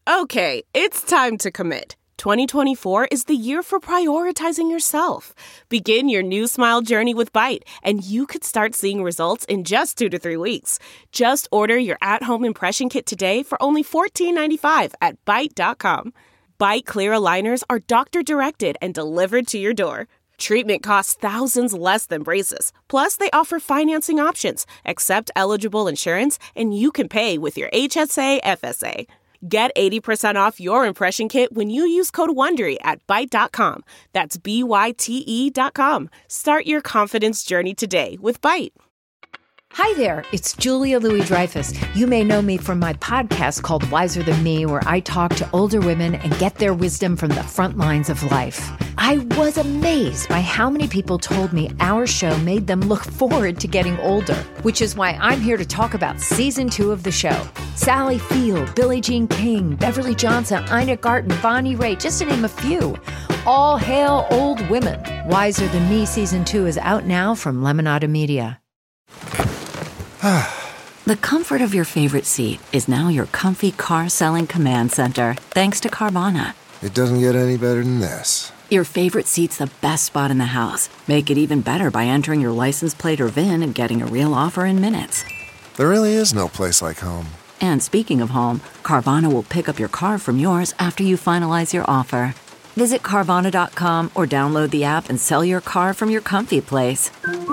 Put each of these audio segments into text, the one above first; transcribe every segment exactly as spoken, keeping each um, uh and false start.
Okay, it's time to commit. twenty twenty-four is the year for prioritizing yourself. Begin your new smile journey with Byte, and you could start seeing results in just two to three weeks. Just order your at-home impression kit today for only fourteen ninety-five at byte dot com. Byte clear aligners are doctor-directed and delivered to your door. Treatment costs thousands less than braces. Plus, they offer financing options, accept eligible insurance, and you can pay with your H S A F S A. Get eighty percent off your impression kit when you use code WONDERY at byte dot com. That's B Y T E dot com. Start your confidence journey today with Byte. Hi there, it's Julia Louis-Dreyfus. You may know me from my podcast called Wiser Than Me, where I talk to older women and get their wisdom from the front lines of life. I was amazed by how many people told me our show made them look forward to getting older, which is why I'm here to talk about season two of the show. Sally Field, Billie Jean King, Beverly Johnson, Ina Garten, Bonnie Raitt, just to name a few. All hail old women. Wiser Than Me season two is out now from Lemonada Media. The comfort of your favorite seat is now your comfy car-selling command center, thanks to Carvana. It doesn't get any better than this. Your favorite seat's the best spot in the house. Make it even better by entering your license plate or V I N and getting a real offer in minutes. There really is no place like home. And speaking of home, Carvana will pick up your car from yours after you finalize your offer. Visit Carvana dot com or download the app and sell your car from your comfy place.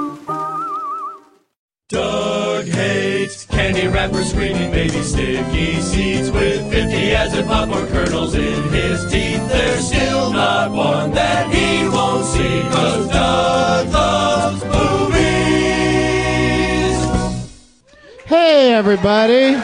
Doug hates candy wrappers, screaming baby sticky seeds with fifty acid popcorn kernels in his teeth. There's still not one that he won't see, 'cause Doug loves movies. Hey, everybody.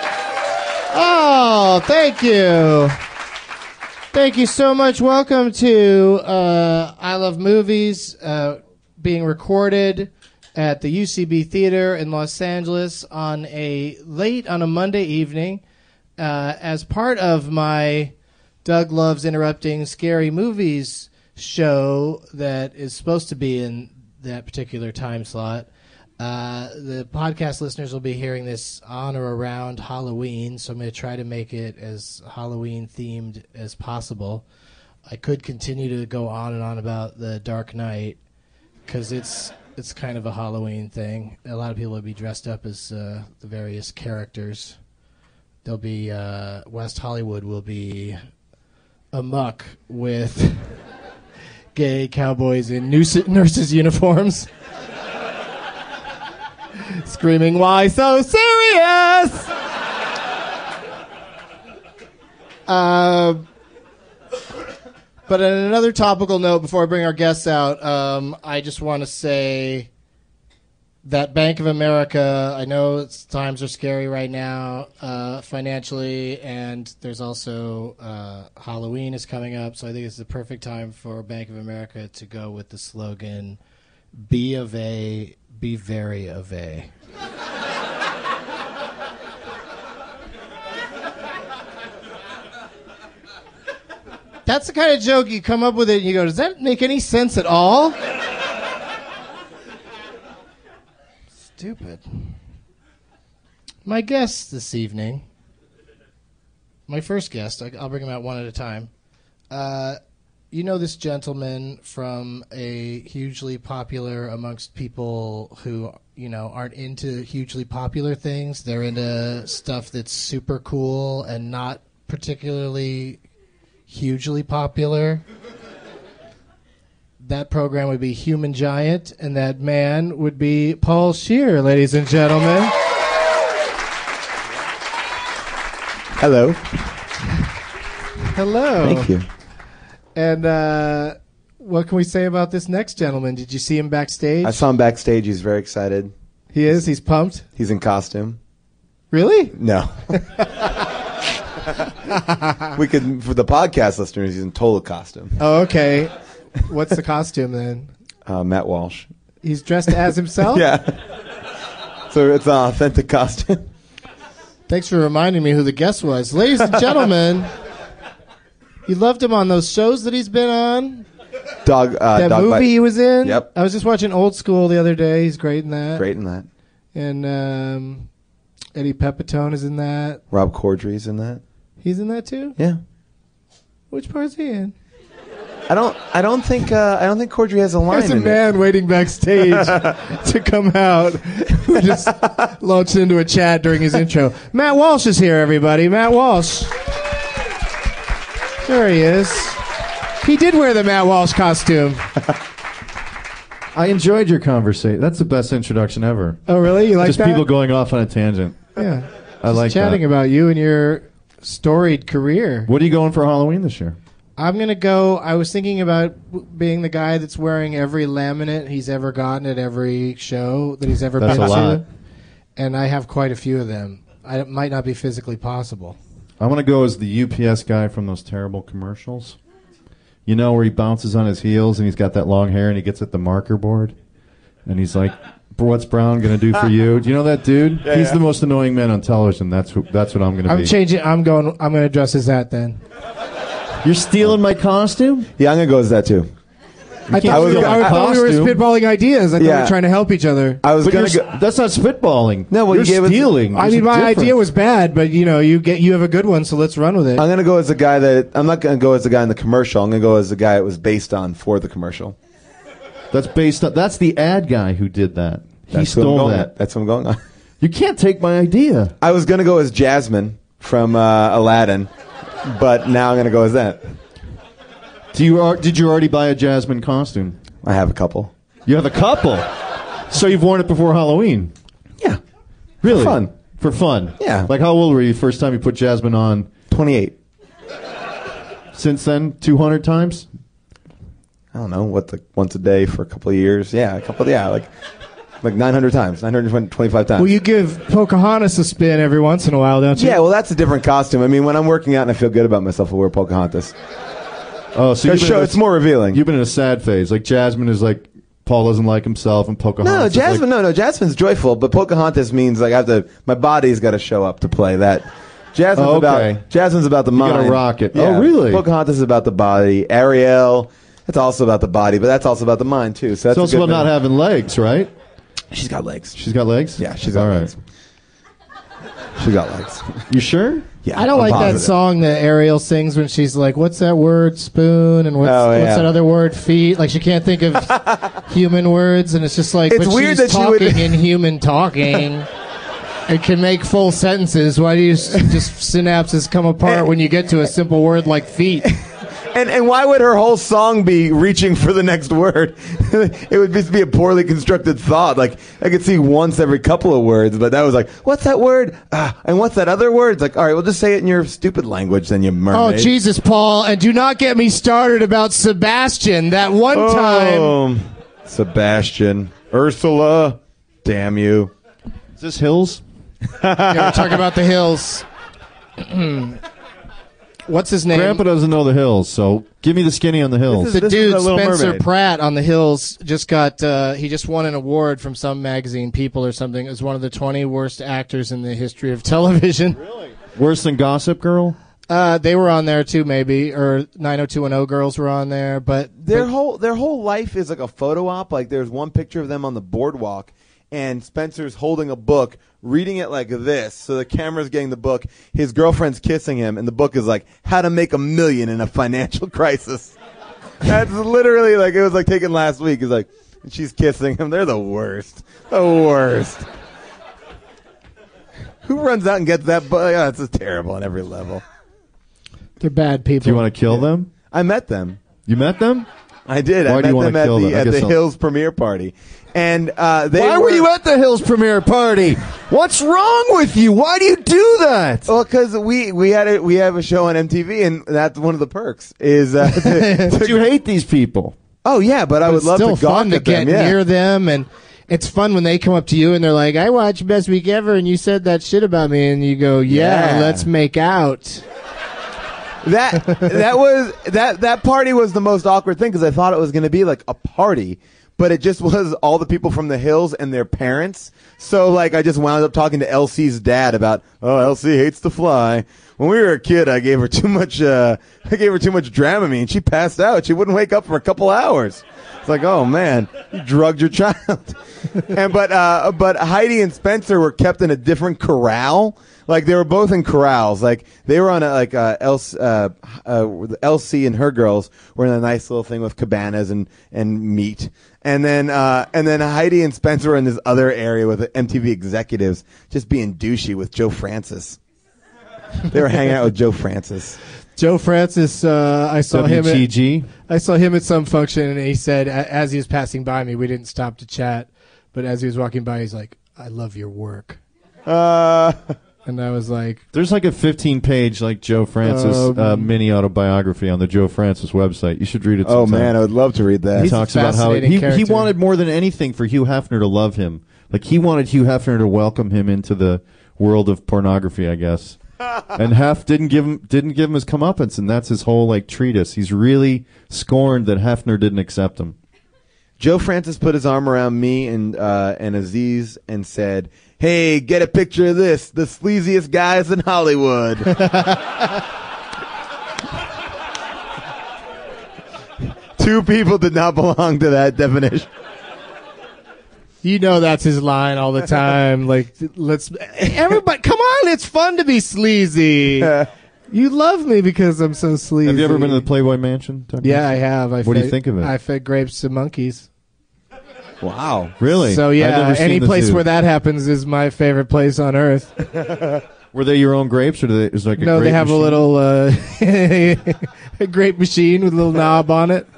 Oh, thank you. Thank you so much. Welcome to uh, I Love Movies, uh, being recorded at the U C B Theater in Los Angeles on a late on a Monday evening uh, as part of my Doug Loves Interrupting Scary Movies show that is supposed to be in that particular time slot. Uh, the podcast listeners will be hearing this on or around Halloween, so I'm going to try to make it as Halloween-themed as possible. I could continue to go on and on about The Dark Knight, because it's... It's kind of a Halloween thing. A lot of people will be dressed up as uh, the various characters. There'll be uh, West Hollywood will be amok with gay cowboys in nurse- nurses' uniforms, screaming, "Why so serious?" Uh, But on another topical note, before I bring our guests out, um, I just want to say that Bank of America, I know it's, times are scary right now uh, financially, and there's also uh, Halloween is coming up, so I think it's the perfect time for Bank of America to go with the slogan, "Be of A, be very of A." That's the kind of joke you come up with it and you go, does that make any sense at all? Stupid. My guest this evening, my first guest, I'll bring him out one at a time. Uh, you know this gentleman from a hugely popular amongst people who, you know, aren't into hugely popular things. They're into stuff that's super cool and not particularly hugely popular. That program would be Human Giant, and that man would be Paul Scheer, ladies and gentlemen. Hello. Hello. Thank you. And uh, what can we say about this next gentleman? Did you see him backstage? I saw him backstage. He's very excited. He is? He's pumped? He's in costume. Really? No. We could, for the podcast listeners, he's in total costume. Oh, okay. What's the costume then? Uh, Matt Walsh. He's dressed as himself? Yeah. So it's an authentic costume. Thanks for reminding me who the guest was. Ladies and gentlemen, you loved him on those shows that he's been on? Dog. Uh, that dog movie bite. he was in? Yep. I was just watching Old School the other day. He's great in that. Great in that. And um, Eddie Pepitone is in that. Rob Corddry's in that. He's in that too? Yeah. Which part's he in? I don't. I don't think. Uh, I don't think Cordry has a line. There's a in man it. waiting backstage to come out who just launched into a chat during his intro. Matt Walsh is here, everybody. Matt Walsh. There he is. He did wear the Matt Walsh costume. I enjoyed your conversation. That's the best introduction ever. Oh, really? You like Just that? people going off on a tangent. Yeah. I Just like chatting that. about you and your storied career. What are you going for Halloween this year? I'm going to go. I was thinking about w- being the guy that's wearing every laminate he's ever gotten at every show that he's ever That's been a lot. to. And I have quite a few of them. I, it might not be physically possible. I want to go as the U P S guy from those terrible commercials. You know, where he bounces on his heels and he's got that long hair and he gets at the marker board and he's like, "What's Brown gonna do for you?" Do you know that dude? Yeah, he's yeah. the most annoying man on television. That's who, that's what I'm gonna I'm be. changing. I'm going. I'm going to dress as that then. You're stealing my costume? Yeah, I'm gonna go as that too. I thought, I we, was- I thought we were costume. spitballing ideas. I thought we Yeah. were trying to help each other. I was But gonna you're, go. s- that's not spitballing. No, well, you're you gave us- stealing. I There's mean, a my difference. idea was bad, but you know, you get you have a good one, so let's run with it. I'm gonna go as the guy that. I'm not gonna go as the guy in the commercial. I'm gonna go as the guy it was based on for the commercial. That's based on. That's the ad guy who did that. He That's what I'm stole going that. at. That's what I'm going on. You can't take my idea. I was gonna go as Jasmine from uh, Aladdin, but now I'm gonna go as that. Do you? al- Did you already buy a Jasmine costume? I have a couple. You have a couple. So you've worn it before Halloween? Yeah, Really? For fun. For fun? Yeah. Like how old were you first time you put Jasmine on? twenty-eight. Since then, two hundred times? I don't know what the once a day for a couple of years. Yeah, a couple. Yeah, like like nine hundred times, nine hundred twenty-five times. Well, you give Pocahontas a spin every once in a while, don't you? Yeah, well, that's a different costume. I mean, when I'm working out and I feel good about myself, I'll wear Pocahontas. Oh, so That you've been show, in a- it's more revealing. You've been in a sad phase. Like Jasmine is like Paul doesn't like himself, and Pocahontas. No, is Jasmine. like, no, no, Jasmine's joyful, but Pocahontas means like I have to. My body's got to show up to play that. Jasmine's Oh, okay. about. Jasmine's about the You mind. gotta rock it. Yeah. Oh, really? Pocahontas is about the body. Ariel. It's also about the body, but that's also about the mind too. So that's It's a also good about not thing. having legs, right? She's got legs. She's got legs. Yeah, she's got all legs. She got legs. You sure? Yeah, I don't I'm like positive. that song that Ariel sings when she's like, "What's that word? Spoon." And what's, Oh, yeah. what's that other word? Feet. Like she can't think of human words, and it's just like, It's but weird she's that she would- talking in human talking. It can make full sentences. Why do you s- just synapses come apart when you get to a simple word like feet? And and why would her whole song be reaching for the next word? It would just be a poorly constructed thought. Like I could see once every couple of words, but that was like, what's that word? Ah, and what's that other word? It's like, all right, well, just say it in your stupid language, then you Oh, mermaid. Jesus, Paul. And do not get me started about Sebastian. That one time. Oh, Sebastian, Ursula, damn you. Is this Hills? Yeah, we're talking about the hills. What's his name? Grandpa doesn't know the Hills, so give me the skinny on the Hills. The This is dude, The Little Spencer Mermaid. Pratt on the Hills, just got, uh, he just won an award from some magazine, People or something, as one of the twenty worst actors in the history of television. Really? Worse than Gossip Girl? Uh, they were on there too, maybe, or nine oh two one oh girls were on there, but Their but- whole their whole life is like a photo op. Like there's one picture of them on the boardwalk, and Spencer's holding a book, reading it like this. So the camera's getting the book. His girlfriend's kissing him, and the book is like How to Make a Million in a Financial Crisis. That's literally like it was like taken last week. It's like and she's kissing him. They're the worst. The worst. Who runs out and gets that book? Oh, that's just terrible on every level. they're bad people. Do you want to kill them? I met them. You met them? I did. Why I do met you wanna them at kill the them? I at guess the I'll- Hills premiere party, and uh, they Why were you at the Hills premiere party? What's wrong with you? Why do you do that? Well, because we we had a, we have a show on M T V, and that's one of the perks. Is uh, to- But you hate these people. oh yeah, but I But would it's love still to gawk fun to at get them. Yeah. near them, and it's fun when they come up to you and they're like, "I watched Best Week Ever, and you said that shit about me," and you go, "Yeah, Yeah. let's make out." That that was that that party was the most awkward thing because I thought it was going to be like a party, but it just was all the people from the Hills and their parents. So like I just wound up talking to Elsie's dad about, oh, Elsie hates to fly. When we were a kid, I gave her too much. Uh, I gave her too much Dramamine. She passed out. She wouldn't wake up for a couple hours. It's like, oh man, you drugged your child. and but uh, but Heidi and Spencer were kept in a different corral. Like they were both in corrals. Like they were on a like uh, Elsie, uh, uh, Elsie and her girls were in a nice little thing with cabanas and, and meat. And then uh, and then Heidi and Spencer were in this other area with M T V executives, just being douchey with Joe Francis. They were hanging out with Joe Francis. Joe Francis, uh, I saw him. W G G? At, I saw him at some function, and he said, a- as he was passing by me, we didn't stop to chat, but as he was walking by, he's like, "I love your work." Uh, and I was like, "There's like a fifteen-page like Joe Francis um, uh, mini autobiography on the Joe Francis website. You should read it. Oh sometime. man, I would love to read that. He He's talks a about how fascinating he, he character. wanted more than anything for Hugh Hefner to love him. Like he wanted Hugh Hefner to welcome him into the world of pornography, I guess. And Hef didn't give him didn't give him his comeuppance, and that's his whole like treatise. He's really scorned that Hefner didn't accept him. Joe Francis put his arm around me and uh, and Aziz and said, "Hey, get a picture of this. The sleaziest guys in Hollywood." Two people did not belong to that definition. you know, that's his line all the time. Like, let's everybody, come on, it's fun to be sleazy. You love me because I'm so sleazy. Have you ever been to the Playboy Mansion? Tucker? Yeah, I have. I what fed, do you think of it? I fed grapes to monkeys. Wow. Really? So I've yeah, never seen any the place zoo. where that happens is my favorite place on earth. Were they your own grapes, or do they, is like a No, they grape have machine? a little uh, a grape machine with a little knob on it.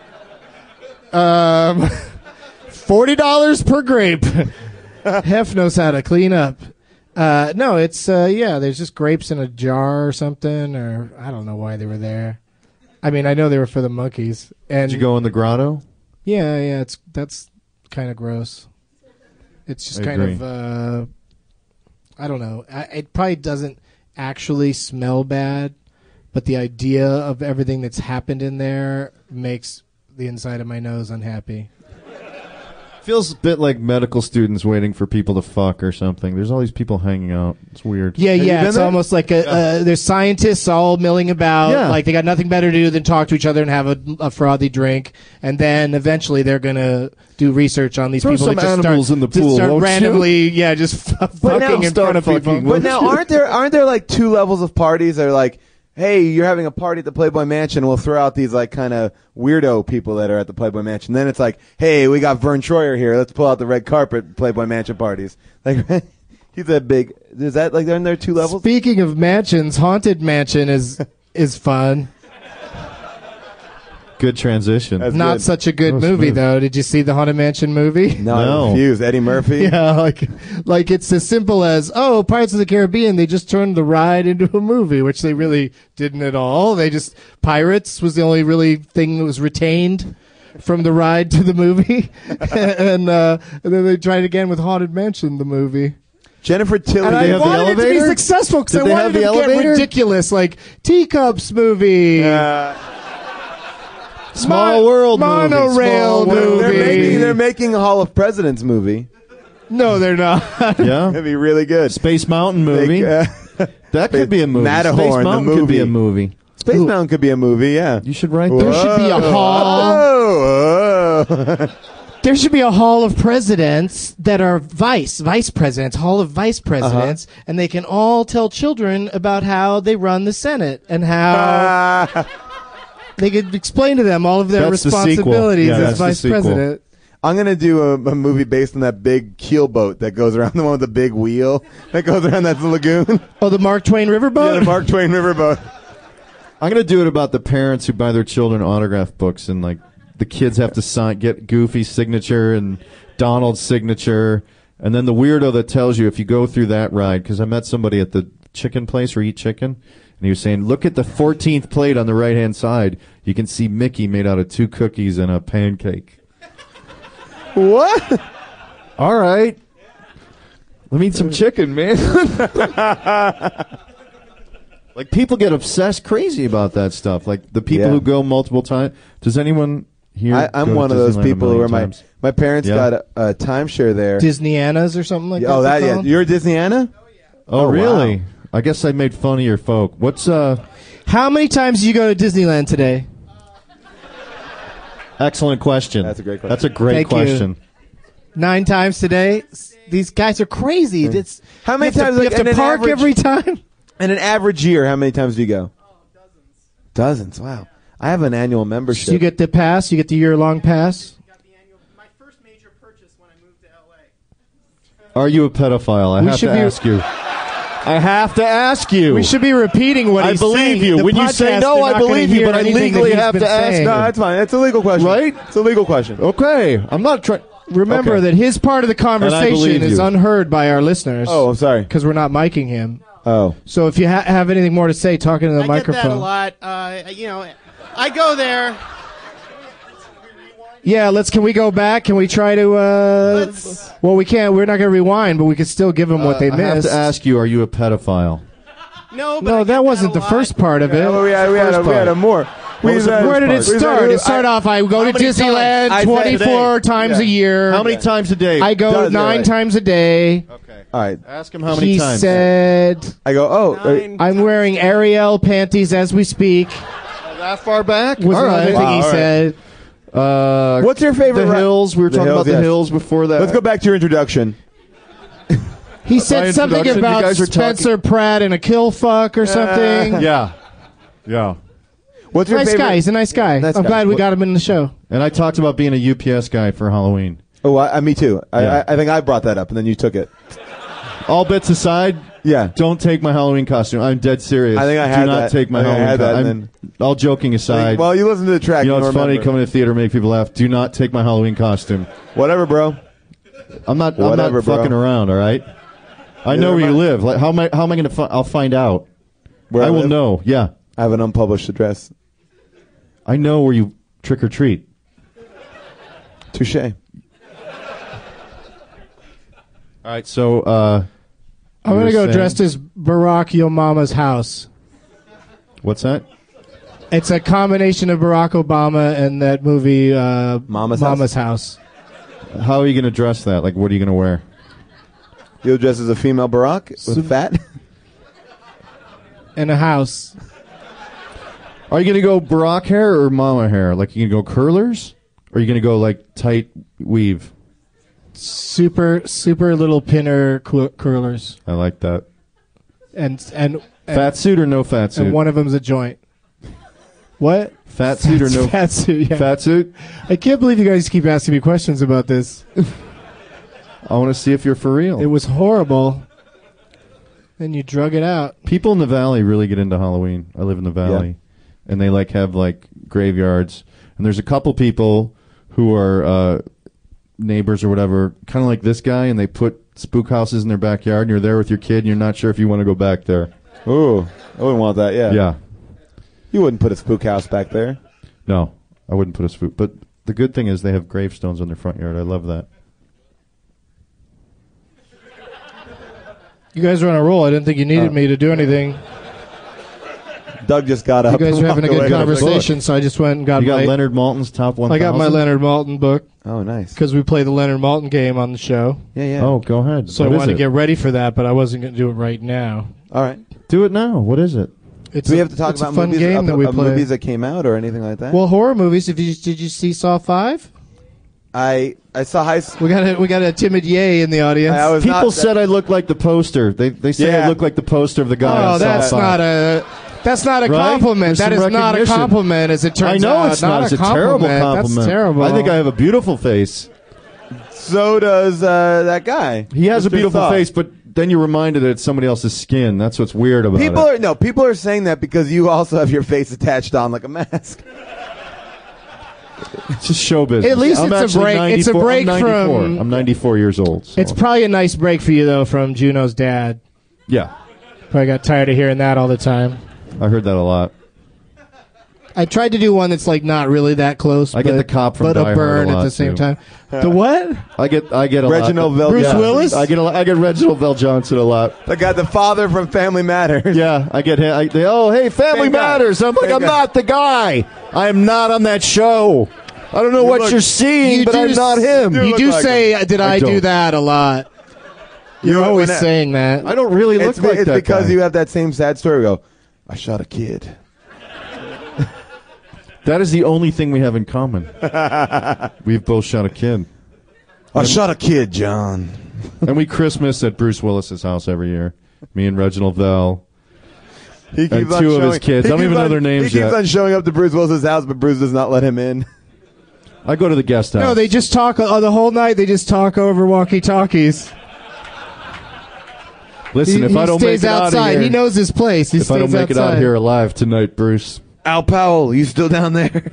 Um, forty dollars per grape. Hef knows how to clean up. Uh, no, it's uh, yeah. There's just grapes in a jar or something, or I don't know why they were there. I mean, I know they were for the monkeys. And Did you go in the grotto? Yeah, yeah. It's that's kind of gross. It's just I kind agree. of. Uh, I don't know. I, it probably doesn't actually smell bad, but the idea of everything that's happened in there makes the inside of my nose unhappy. Feels a bit like medical students waiting for people to fuck or something. There's all these people hanging out. It's weird. Yeah, Have you yeah. been It's there? almost like a, uh, there's scientists all milling about. Yeah. Like they got nothing better to do than talk to each other and have a, a frothy drink, and then eventually they're gonna do research on these Throw people some that just animals start, in the just pool, start won't you? randomly, yeah, just f- But now fucking in start front of people. fucking, But now aren't there aren't there like two levels of parties that are like, hey, you're having a party at the Playboy Mansion, we'll throw out these like kind of weirdo people that are at the Playboy Mansion. Then it's like, hey, we got Vern Troyer here, let's pull out the red carpet Playboy Mansion parties. Like he's a big is that like aren't there two levels? Speaking of mansions, Haunted Mansion is is fun. Good transition. That's Not good. such a good That was movie smooth. though. Did you see the Haunted Mansion movie? No, No. I refuse. Eddie Murphy. Yeah, like like it's as simple as, oh, Pirates of the Caribbean, they just turned the ride into a movie, which they really didn't at all. They just Pirates was the only really thing that was retained from the ride to the movie. and uh and then they tried again with Haunted Mansion, the movie. Jennifer Tilly. And they I have the wanted it to be elevator? successful because Did I they wanted have it to the get elevator? ridiculous, like Teacups movie. Uh, Small Mon- world movie. monorail Small world. they're movie. making they're making a Hall of Presidents movie. No, they're not. Yeah. That'd be really good. Space Mountain movie. They, uh, that could be a movie. Matterhorn, Space the Mountain could be a movie. movie. Space Mountain could be a movie. Yeah. You should write There that. should be a hall. Oh, oh. There should be a hall of presidents that are vice, vice presidents, hall of vice presidents, Uh-huh. and they can all tell children about how they run the Senate and how Ah. they could explain to them all of their That's the sequel. responsibilities Yeah, as that's the vice sequel. president. I'm gonna do a, a movie based on that big keelboat that goes around, the one with the big wheel that goes around that lagoon. Oh, the Mark Twain Yeah, Riverboat? the Mark Twain Riverboat. I'm gonna do it about the parents who buy their children autograph books, and like the kids have to sign, get Goofy's signature and Donald's signature, and then the weirdo that tells you if you go through that ride. Because I met somebody at the chicken place where you eat chicken, and he was saying, "Look at the fourteenth plate on the right hand side. You can see Mickey made out of two cookies and a pancake." What? All right, let me eat some chicken, man. Like people get obsessed, crazy about that stuff. Like the people Yeah. who go multiple times. Does anyone here? I, I'm go to one of those Disneyland a people million where my, times? my parents Yeah. got a, a timeshare there. Disneyanas or something like that? oh, that they're yeah. called? You're a Disneyana? Oh, Oh, really? wow. I guess I made fun of your folk. What's uh? How many times did you go to Disneyland today? Excellent question. That's a great question. That's a great Thank you. question. Nine times today. These guys are crazy. It's, How many you have times? To, you like, have in to an park average- every time. In an average year, how many times do you go? Oh, dozens. Dozens. Wow. I have an annual membership. So you get the pass. You get the year-long pass. Are you a pedophile? I We have should to be- ask you. I have to ask you. We should be repeating what I he's believe saying. you. The when you say podcast, no, they're I not gonna believe you, hear but I anything that legally he's have been to ask saying. you. No, it's fine. It's a legal question. Right? It's a legal question. Okay. I'm not trying. Remember Okay. that his part of the conversation believe is you. unheard by our listeners. Oh, I'm sorry. because we're not miking him. Oh. So if you ha- have anything more to say, talk into the I microphone. get that a lot. Uh, you know, I go there. Yeah, let's. Can we go back? Can we try to? Uh, Let's- well, we can't. We're not going to rewind, but we could still give them what they Uh, I have missed. to ask you, are you a pedophile? No, but I no, get that wasn't a the lot. first part of it. Oh, we had, we had, a, we had a more. We was the had- Where did it we said- start? I- It started off. I go to many Disneyland times? I said twenty-four today. times Yeah. a year. How many times a day? I go Does it, nine right. times a day. Okay. All right. Ask him how many He times. said, I go, oh. uh, Nine "I'm times wearing a day. Ariel panties as we speak." that far back? Was All another right. thing Wow, he all right. said. Uh, What's your favorite The ra- Hills. We were The talking Hills, about the yes. Hills before that. Let's go back to your introduction. He said something introduction, you about guys are Spencer Pratt and a kill fuck or something. Yeah. Yeah. What's your Nice favorite? guy. He's a nice guy. Nice I'm guy. glad we What- got him in the show. And I talked about being a U P S guy for Halloween. Oh, I, I, me too. I, Yeah. I, I think I brought that up, and then you took it. All bits aside, Yeah. don't take my Halloween costume. I'm dead serious. I think I had Do not that. take my I think I Halloween had that, costume. and All joking aside. Well, you listen to the track. you know, it's you'll funny remember. coming to theater, make people laugh. Do not take my Halloween costume. Whatever, bro. I'm not. Whatever, I'm not bro. fucking around. All right. I know Neither where am you I. live. Like, how am I? How am I going to? Fi- I'll find out. Where I will live? know. Yeah, I have an unpublished address. I know where you trick or treat. Touche. All right. So uh, I'm you going to were go saying- dressed as Barack Yo Mama's house. What's that? It's a combination of Barack Obama and that movie uh, Mama's Mama's House. How are you going to dress that? Like, what are you going to wear? You'll dress as a female Barack with fat. And a house. Are you going to go Barack hair or mama hair? Like, you going to go curlers? Or are you going to go, like, tight weave? Super, super little pinner cur- curlers. I like that. And, and, and, Fat suit or no fat suit? and one of them's a joint. What? Fat suit or no Fat suit, yeah. fat suit? I can't believe you guys keep asking me questions about this. I want to see if you're for real. It was horrible. Then you drug it out. People in the valley really get into Halloween. I live in the valley, and they like have like graveyards. And there's a couple people who are uh, neighbors or whatever, kind of like this guy, and they put spook houses in their backyard. And you're there with your kid, and you're not sure if you want to go back there. Ooh, I wouldn't want that. Yeah. Yeah, You wouldn't put a spook house back there. no, I wouldn't put a spook. But the good thing is they have gravestones on their front yard. I love that. You guys are on a roll. I didn't think you needed Uh, me to do anything. Doug just got up. You guys and are having a walked good away. conversation, so I just went and got You got my. Leonard Maltin's top one. I got my Leonard Maltin book Oh, nice. because we play the Leonard Maltin game on the show. Yeah, yeah. Oh, go ahead. So What I is wanted to it? get ready for that, but I wasn't going to do it right now. All right. Do it now. What is it? It's Do we a- have to talk it's about a fun movies, game of, that we of play. movies that came out or anything like that? Well, horror movies. If you did you see Saw Five? I I saw high school. We got a we got a timid yay in the audience. I was People not, said I look like the poster. They they say Yeah. I look like the poster of the guy. oh, on that's Saw five. not a that's not a Right? compliment. There's That some is not a recognition. compliment, as it turns I know out. it's not. a It's a terrible compliment. That's terrible. I think I have a beautiful face. So does uh, that guy. He has a Mister beautiful Saw. face, but then you're reminded that it's somebody else's skin. That's what's weird about People it. are no. People are saying that because you also have your face attached on like a mask. It's just show business. At least I'm it's a actually break- it's a ninety-four break I'm ninety-four. from- I'm ninety-four years old. So. It's probably a nice break for you though from Juno's dad. yeah. Probably got tired of hearing that all the time. I heard that a lot. I tried to do one that's like not really that close. I get but, the cop from but Die a Hard burn a at lot, the same too. time. The what? I get I get a Reginald lot. Vel- Bruce yeah. Willis? I get a, I get Reginald Vel Johnson a lot. The guy, the father from Family Matters. Yeah, I get him. I, they, oh, hey, Family Same guy. Matters. I'm like, Same I'm guy. not the guy. I am not on that show. I don't know what look- you're seeing, you but do I'm s- not him. do You look do like say, uh, "Did I, I do don't. that?" a lot. You're You- always when I- saying that. I don't really look It's, like it's that because guy. you have that same sad story. We go, I shot a kid. That is the only thing we have in common. We've both shot a kid. I shot a kid, John. And we Christmas at Bruce Willis's house every year. Me and Reginald Vell. He keeps and on two showing, of his kids. I don't keeps even on, know their names He keeps yet. on showing up to Bruce Willis's house, but Bruce does not let him in. I go to the guest house. No, they just talk uh, the whole night. They just talk over walkie-talkies. Listen, he, if he I don't make stays it out of outside. here, He knows his place. He if stays I don't make outside. it out here alive tonight, Bruce, Al Powell, you still down there?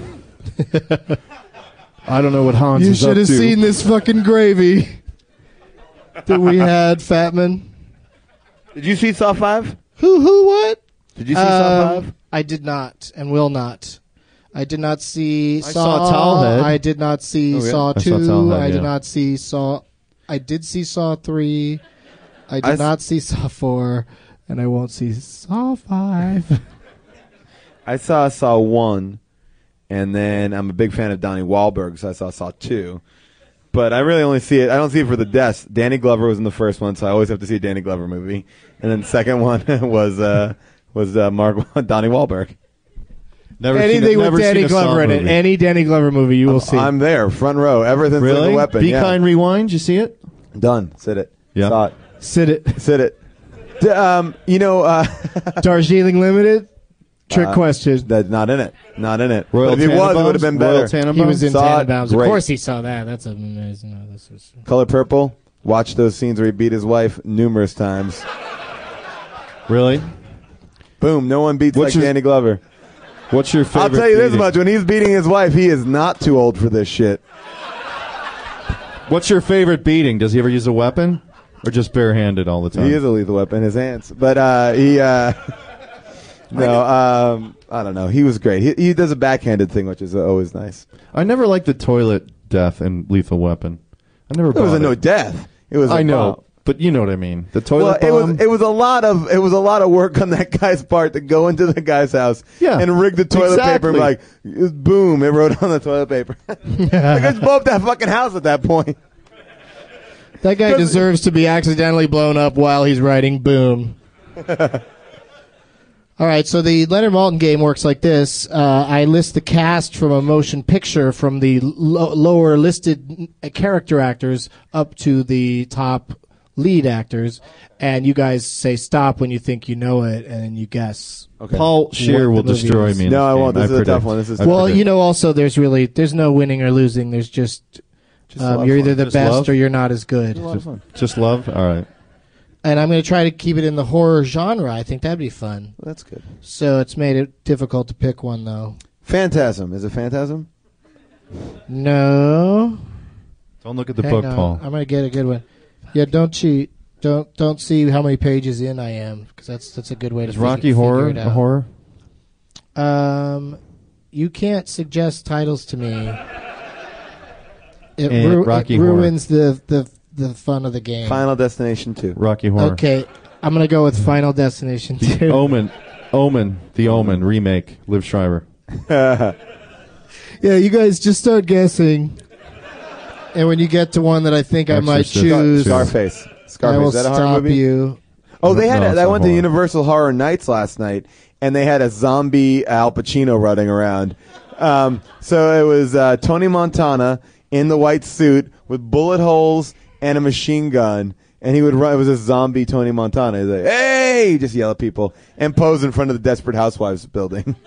I don't know what Hans You is up should have to. seen this fucking gravy that we had, Fatman. Did you see Saw five? Who, who, what? Did you see Saw Um, five? I did not and will not. I did not see I Saw. saw Towelhead. I did not see Oh, yeah? Saw I saw two. Towelhead, I did yeah. not see Saw. I did see Saw three. I did I s- not see Saw four, and I won't see Saw five. I saw Saw one, and then I'm a big fan of Donnie Wahlberg, so I saw Saw two. But I really only see it. I don't see it for the deaths. Danny Glover was in the first one, so I always have to see a Danny Glover movie. And then the second one was uh, was uh, Mark Donnie Wahlberg. Never seen Anything a, never with Danny seen a Saw Glover in it, movie. any Danny Glover movie, you will see. I'm there, front row. Everything's like Really? a weapon. Be yeah. Kind, Rewind. You see it? Done. Sit it. Yeah. Saw it. Sit it. Sit it. D- um, you know, uh, Darjeeling Limited. Trick Uh, question. that's not in it. Not in it. Royal but if he was, it would have been better. Royal Tannenbaums? He was in Saw it. Tannenbaums. Of Great. course, he saw that. That's amazing. No, this is. Color Purple. Watch those scenes where he beat his wife numerous times. Really? Boom. No one beats What's like your- Danny Glover. What's your favorite I'll tell you this beating? much: when he's beating his wife, he is not too old for this shit. What's your favorite beating? Does he ever use a weapon? Or just barehanded all the time? He is a lethal weapon, his hands. But uh, he, uh, no, um, I don't know. He was great. He, he does a backhanded thing, which is always nice. I never liked the toilet death in Lethal Weapon. I never It was bought a no death. It was. I a know, bomb. but you know what I mean. The Well, toilet it bomb. was it was a lot of it was a lot of work on that guy's part to go into the guy's house Yeah, and rig the toilet paper exactly. like boom, it wrote on the toilet paper. Like, just blow up that fucking house at that point. That guy Because- deserves to be accidentally blown up while he's writing boom. All right, so the Leonard Maltin game works like this. Uh, I list the cast from a motion picture from the lo- lower listed character actors up to the top lead actors, and you guys say stop when you think you know it, and then you guess. Okay. Paul Scheer what will the movie destroy is. me. In No, this I game. won't. This is a predict. tough one. This is I Well, predict. you know, also there's really there's no winning or losing. There's just, um, love you're fun. either the Just best love? or you're not as good. just, just love. All right. And I'm going to try to keep it in the horror genre. I think that'd be fun. That's good. So it's made it difficult to pick one, though. Phantasm. Is it Phantasm? No. Don't look at the Hang book, on. Paul. I'm going to get a good one. Yeah, don't cheat. Don't don't see how many pages in I am, because that's that's a good way to Is fig- Rocky figure Horror it a out. horror? Um, you can't suggest titles to me. It, And ru- Rocky it Horror. ruins the, the the fun of the game. Final Destination two. Rocky Horror. Okay, I'm going to go with Final Destination two. Omen. Omen. The Omen remake. Liv Schreiber. Yeah, you guys just start guessing. And when you get to one that I think I might Exorcist. choose, Scarface. Scarface. I will Is that a horror stop movie? you. Oh, they had. No, a, it's I not went to horror. Universal Horror Nights last night, and they had a zombie Al Pacino running around. Um, so it was uh, Tony Montana in the white suit with bullet holes and a machine gun, and he would run. It was a zombie Tony Montana. He's like, "Hey!" Just yell at people and pose in front of the Desperate Housewives building.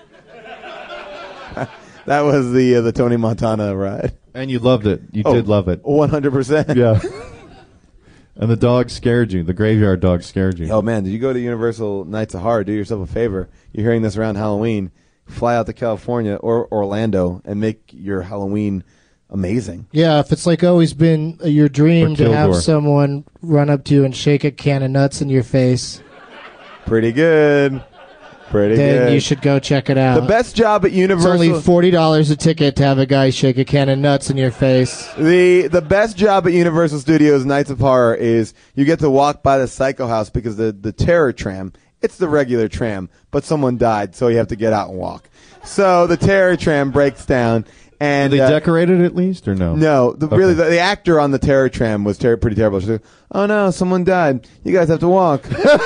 That was the uh, the Tony Montana ride. And you loved it. You Oh, did love it. one hundred percent. Yeah. And the dog scared you. The graveyard dog scared you. Oh man, did you go to Universal Nights of Horror? Do yourself a favor. You're hearing this around Halloween. Fly out to California or Orlando and make your Halloween amazing. Yeah, if it's like always been your dream Or to have Kilgore. someone run up to you and shake a can of nuts in your face, Pretty good. Pretty then good. you should go check it out. the best job at It's Universal. only forty dollars a ticket to have a guy shake a can of nuts in your face. The the best job at Universal Studios Nights of Horror is you get to walk by the Psycho House because the the terror tram, it's the regular tram, but someone died, so you have to get out and walk. So the terror tram breaks down, and Did they uh, decorate it at least, or no? No, the, Okay. really, the, the actor on the terror tram was ter- pretty terrible. She said, "Oh no, someone died. You guys have to walk."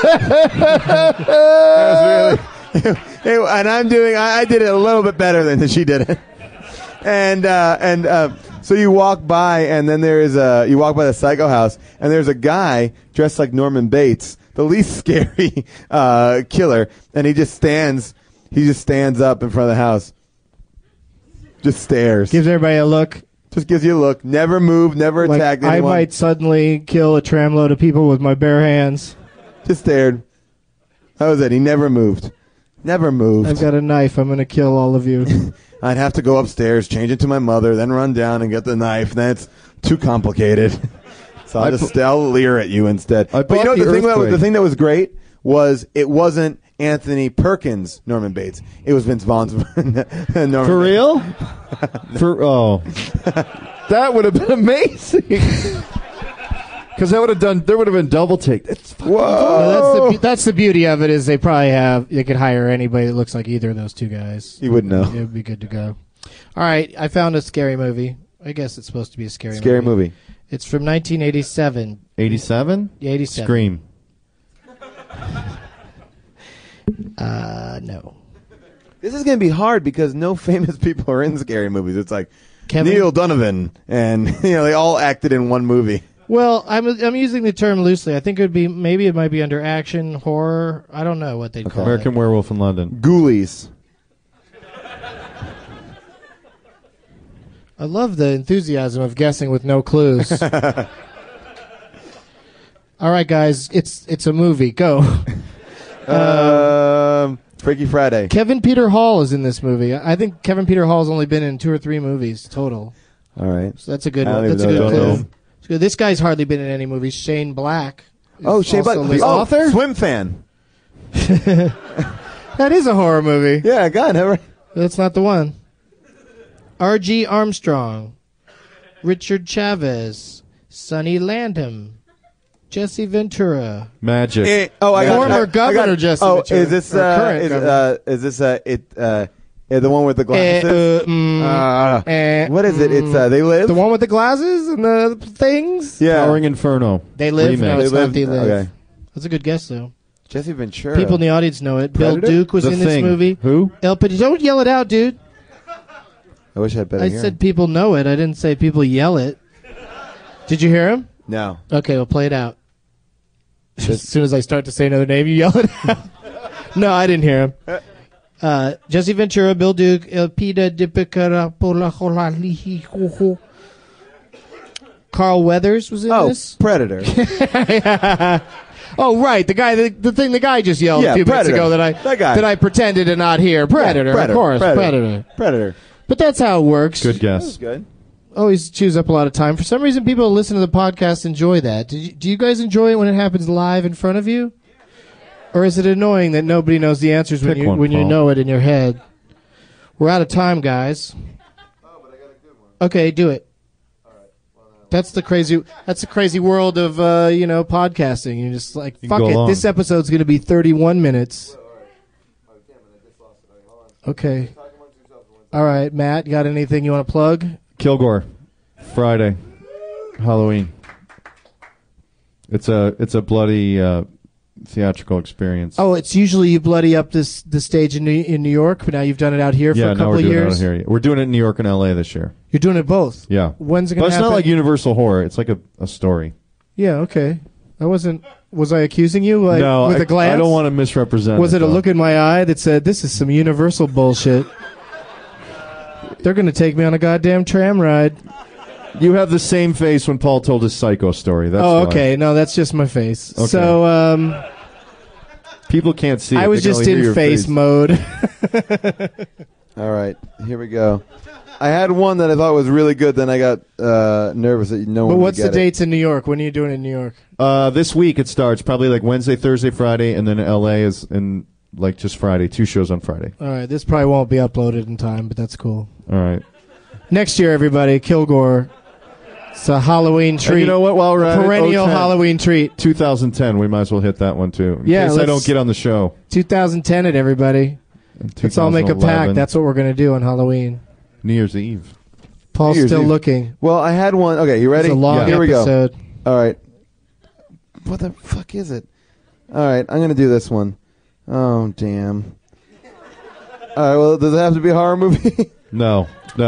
That was really, and I'm doing. I, I did it a little bit better than she did it. And uh, and uh, So you walk by, and then there is a you walk by the Psycho house, and there's a guy dressed like Norman Bates, the least scary uh, killer, and he just stands. He just stands up in front of the house, just stares, Gives everybody a look. just gives you a look. Never moved, never Like, attacked I anyone. might suddenly kill a tramload of people with my bare hands. Just stared. That was it. He never moved. Never moved. I've got a knife. I'm going to kill all of you. I'd have to go upstairs, change it to my mother, then run down and get the knife. Then it's too complicated. So I'll I just bu- I'll leer at you instead. I But you bought know the the thing, that, Earthquake. the thing that was great was it wasn't Anthony Perkins, Norman Bates. It was Vince Vaughn's Norman For Bates. real? For oh, that would have been amazing. Because that would have done. There would have been double take. It's fucking Whoa! So that's the be- that's the beauty of it is they probably have they could hire anybody that looks like either of those two guys. You wouldn't know. It would be good to go. All right, I found a scary movie. I guess it's supposed to be a scary Scary movie. movie. It's from nineteen eighty-seven. eighty-seven. eighty-seven. Scream. Uh, no. This is going to be hard because no famous people are in scary movies. It's like Kevin? Neil Donovan, and you know they all acted in one movie. Well, I'm I'm using the term loosely. I think it would be maybe it might be under action, horror. I don't know what they'd call American it. Werewolf in London. Ghoulies. I love the enthusiasm of guessing with no clues. All right, guys, it's it's a movie. Go. Um, Freaky Friday. Kevin Peter Hall is in this movie. I think Kevin Peter Hall's only been in two or three movies total. All right. So that's a good I don't one. That's a even good know that clue. is. It's good. This guy's hardly been in any movies. Shane Black. is Oh, Shane Black. also the Oh, author. Swim fan. That is a horror movie. Yeah, God, never. That's not the one. R G Armstrong, Richard Chavez, Sonny Landham, Jesse Ventura. Magic. Eh, oh, I got Former I- I got- Governor Jesse Oh, Ventura, is this or uh, current is, governor. uh, is this uh, it uh, eh, the one with the Eh, glasses? uh, mm, Uh, eh, what is it? It's uh, They Live. The one with the glasses and the things? Yeah. Towering Inferno. They Live? No, Remake. it's They not Live? They Live. Okay. That's a good guess, though. Jesse Ventura. People in the audience know it. Bill Predator? Duke was The in this Thing. movie. Who? El Pad- Don't yell it out, dude. I wish I had better I hearing. said people know it. I didn't say people yell it. Did you hear him? No. Okay, we'll play it out. As soon as I start to say another name, you yell it out. No, I didn't hear him. Uh, Jesse Ventura, Bill Duke, El Pida Dipicarapola. Carl Weathers was in Oh, this. Predator. Oh, right, the guy, the, the thing the guy just yelled Yeah, a few minutes Predator. ago that I That guy. that I pretended to not hear. Predator, Yeah, Predator, of course, Predator. Predator. Predator. But that's how it works. Good That was guess. good. Always chews up a lot of time. For some reason, people who listen to the podcast enjoy that. Do you, do you guys enjoy it when it happens live in front of you? Or is it annoying that nobody knows the answers when Pick you one, when you Paul. know it in your head? We're out of time, guys. Okay, do it. That's the crazy. That's the crazy world of uh, you know podcasting. You're just like, You can fuck go it. along. This episode's going to be thirty-one minutes. Okay. All right, Matt. Got anything you want to plug? Kilgore. Friday. Halloween. It's a it's a bloody uh, theatrical experience. Oh, it's usually you bloody up this the stage in New, in New York, but now you've done it out here for yeah, a now couple we're of doing years. it out here. We're doing it in New York and L A this year. You're doing it both. Yeah. When's it But going it's to happen? not like Universal Horror. It's like a, a story. Yeah. Okay. I wasn't. Was I accusing you? Like, no, with I, a glance. I don't want to misrepresent. Was it a though. look in my eye that said, "This is some Universal bullshit"? They're going to take me on a goddamn tram ride. You have the same face when Paul told his Psycho story. That's oh, why. okay. No, that's just my face. Okay. So, um, People can't see. I it. was They can just only hear in your face, mode. All right, here we go. I had one that I thought was really good. Then I got uh, nervous that no one But would what's the get it. dates in New York? When are you doing it in New York? Uh, this week it starts probably like Wednesday, Thursday, Friday, and then L A is in like just Friday. Two shows on Friday. All right. This probably won't be uploaded in time, but that's cool. All right. Next year, everybody, Kilgore. It's a Halloween treat. And you know what? While we're at it, perennial oh ten Halloween treat. two thousand ten. We might as well hit that one too. In Yeah, case I let's- don't get on the show. two thousand ten it, everybody. Let's all make a twenty eleven, pact. That's what we're going to do on Halloween. New Year's Eve. Paul's New Year's still Eve. looking. Well, I had one. Okay, you ready? It's a long Yeah. Here we go. episode. All right. What the fuck is it? All right, I'm gonna do this one. Oh damn. All right. Well, does it have to be a horror movie? No, no.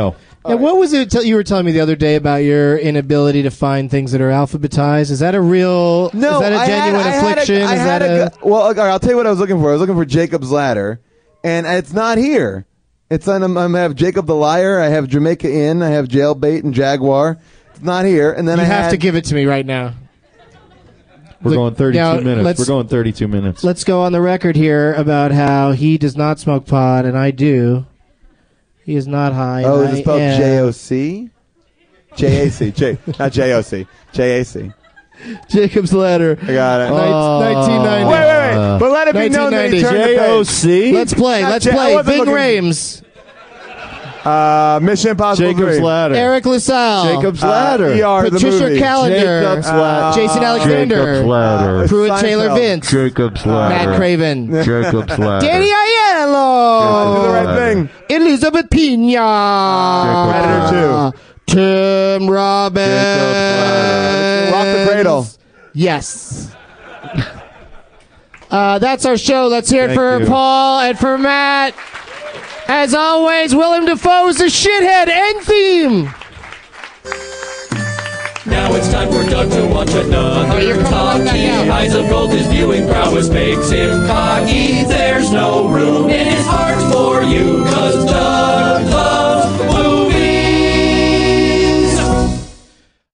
Now, what was it t- you were telling me the other day about your inability to find things that are alphabetized? Is that a real? No, is that a I had- genuine I had a- affliction? I is had that a a? gu- well, okay, I'll tell you what I was looking for. I was looking for Jacob's Ladder, and it's not here. It's on. um, I have Jacob the Liar. I have Jamaica Inn. I have Jailbait and Jaguar. It's not here. And then You I have had, to give it to me right now. We're Look, going thirty-two now, minutes. let's- We're going thirty-two minutes. Let's go on the record here about how he does not smoke pot and I do. He is not high. Oh, and is it I spelled am. J O C? J A C. J, not J O C. J A C. Jacob's Ladder. I got it. nineteen ninety. Wait, wait, wait. But let it be known that he turned the page. C. Let's play. Not Let's J- I play. wasn't Ving looking- Rhames. Uh, Mission Impossible Jacob's three. Ladder. Eric LaSalle. Jacob's Uh, Ladder. E R, the Patricia movie. Callender. Jacob's Ladder. Jason Alexander. Jacob's Ladder. Pruitt Seinfeld. Taylor Vince. Jacob's Matt Craven. Jacob's Ladder. Danny Aiello. Do the right thing. Elizabeth Pena. Predator Tim Robbins. Rock the Cradle. Yes. uh, that's our show. Let's hear it Thank for you. Paul and for Matt. As always, Willem Dafoe is the shithead end theme. Now it's time for Doug to watch another you're coming like that talkie. now. Eyes of gold, his viewing prowess makes him cocky. There's no room in his heart for you, 'cause